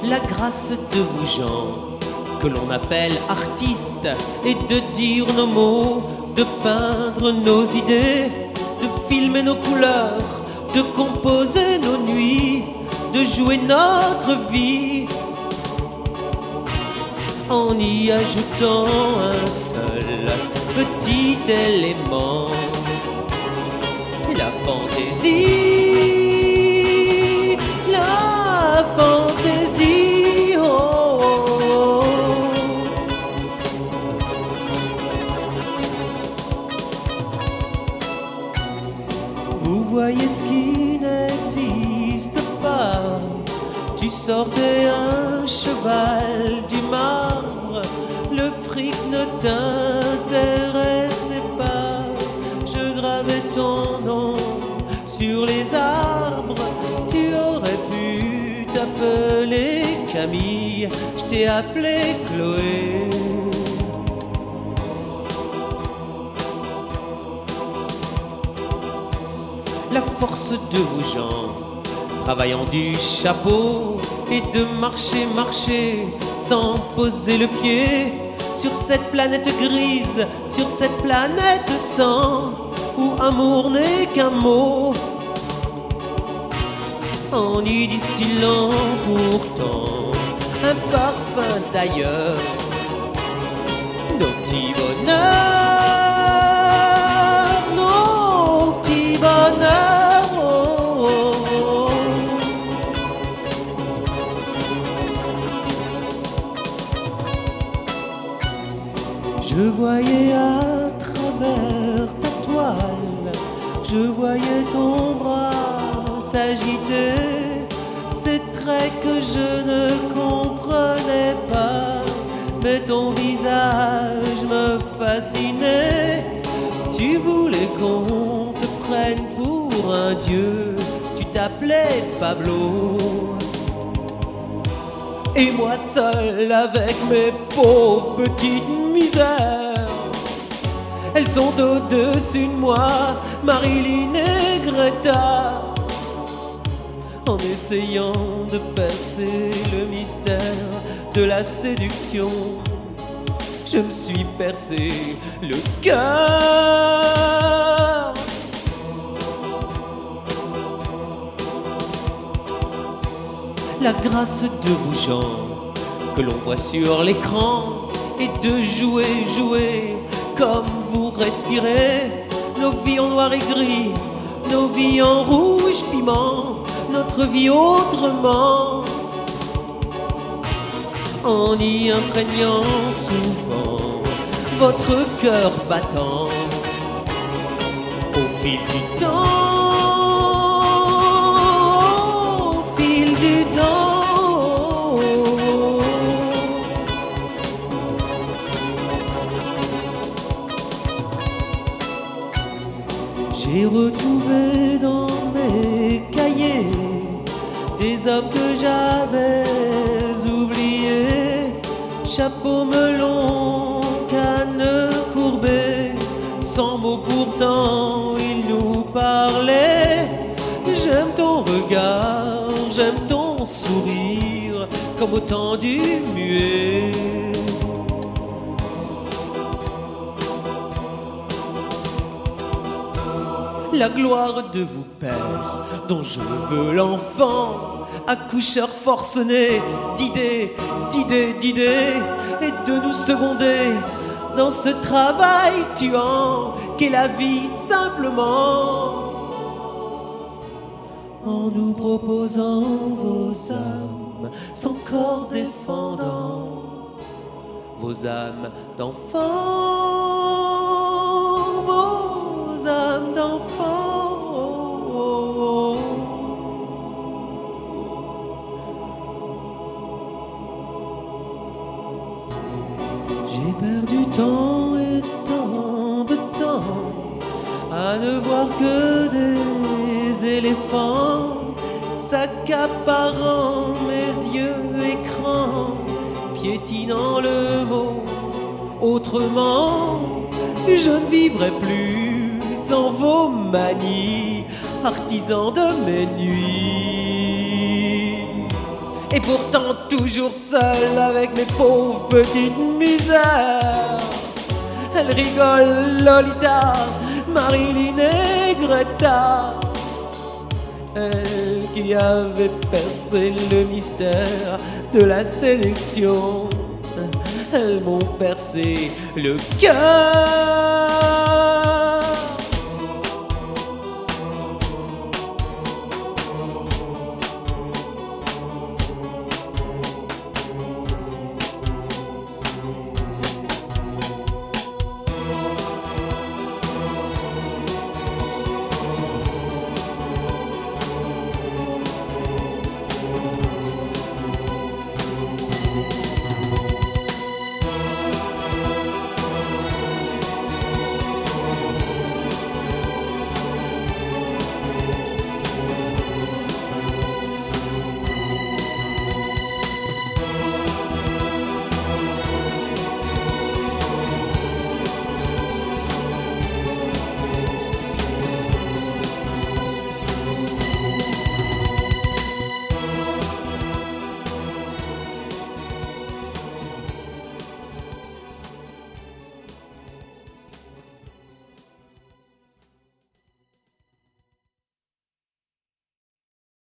La grâce de vous gens que l'on appelle artistes et de dire nos mots, de peindre nos idées, de filmer nos couleurs, de composer nos nuits, de jouer notre vie en y ajoutant un seul petit élément, la fantaisie, la fantaisie. Oh, oh, oh. Vous voyez ce qui n'existe pas. Tu sortais un cheval du marbre, le fric ne t'intéressait pas. Je gravais ton nom sur les arbres, tu aurais pu t'appeler Camille, je t'ai appelé Chloé. La force de vous gens, travaillant du chapeau et de marcher, marcher sans poser le pied sur cette planète grise, sur cette planète sang, où amour n'est qu'un mot, en y distillant pourtant un parfum d'ailleurs, nos petits bonheurs, nos petits bonheurs. Oh, oh, oh. Je voyais à travers ta toile, je voyais ton bras s'agiter, ces traits que je ne comprenais pas, mais ton visage me fascinait. Tu voulais qu'on te prenne pour un dieu, tu t'appelais Pablo. Et moi seul avec mes pauvres petites misères, elles sont au-dessus de moi, Marilyn et Greta. En essayant de percer le mystère de la séduction, je me suis percé le cœur. La grâce de vous gens que l'on voit sur l'écran et de jouer, jouer comme vous respirez, nos vies en noir et gris, nos vies en rouge piment, notre vie autrement, en y imprégnant souvent votre cœur battant au fil du temps. J'ai retrouvé dans mes cahiers des hommes que j'avais oubliés, chapeau melon, canne courbée, sans mots pourtant ils nous parlaient. J'aime ton regard, j'aime ton sourire, comme au temps du muet. La gloire de vous père, dont je veux l'enfant, accoucheur forcené d'idées, d'idées, d'idées, et de nous seconder dans ce travail tuant qu'est la vie simplement, en nous proposant vos âmes sans corps défendant, vos âmes d'enfants, vos âmes d'enfants. J'ai perdu tant et tant de temps à ne voir que des éléphants s'accaparant mes yeux écrans, piétinant le mot autrement. Je ne vivrai plus sans vos manies, artisans de mes nuits. Et pourtant toujours seul avec mes pauvres petites misères. Elle rigole, Lolita, Marilyn et Greta. Elle qui avait percé le mystère de la séduction. Elles m'ont percé le cœur.